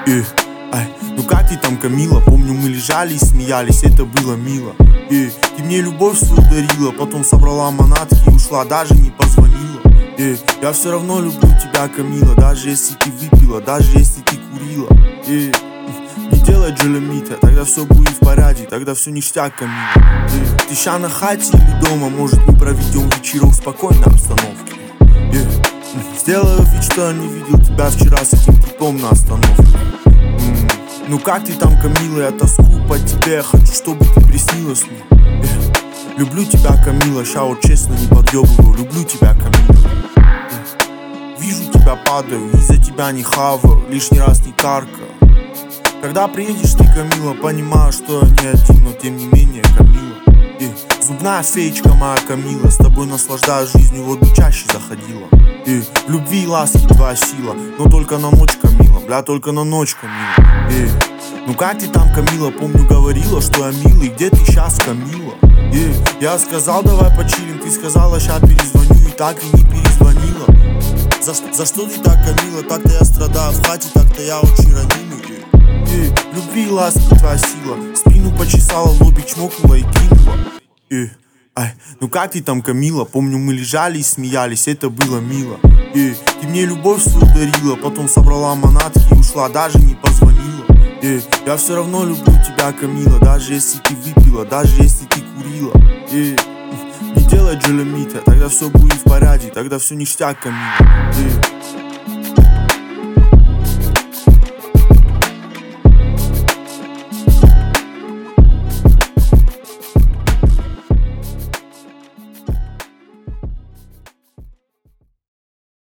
И, ну как ты там, Камила? Помню, мы лежали и смеялись, это было мило. И ты мне любовь свою дарила, потом собрала манатки и ушла, даже не позвонила. И я все равно люблю тебя, Камила, даже если ты выпила, даже если ты курила. И не делай джелемита, тогда все будет в порядке, тогда все ништяк, Камила. И ты ща на хате или дома, может мы проведем вечерок в спокойной обстановке. Сделаю вид, что я не видел тебя вчера с этим типом на остановке. Ну как ты там, Камила, я тоску по тебе, я хочу, чтобы ты приснилась мне. Люблю тебя, Камила, ща вот честно не подъебываю. Люблю тебя, Камила. Вижу тебя, падаю, из-за тебя не хаваю, лишний раз не каркаю. Когда приедешь ты, Камила, понимаю, что я не один, но тем не менее, Камила. Зубная феечка моя, Камила, с тобой наслаждаюсь жизнью, вот бы чаще заходила. В любви и ласке твоя сила, но только на ночь, Камила, бля, только на ночь, Камила. Ну как ты там, Камила, помню, говорила, что я милый, где ты сейчас, Камила? Я сказал, давай почилим, ты сказала, ща перезвоню, и так и не перезвонила. За что ты так, Камила, так-то я страдаю в хате, так-то я очень ранимый. Любви и ласки твоя сила, спину почесала, в лобик чмокнула и кинула. Ну как ты там, Камила, помню, мы лежали и смеялись, это было мило. Ты мне любовь свою дарила, потом собрала манатки и ушла, даже не позвонила. Я все равно люблю тебя, Камила, даже если ты выпила, даже если ты курила. Не делай джелемита, тогда все будет в порядке, тогда все ништяк, Камила.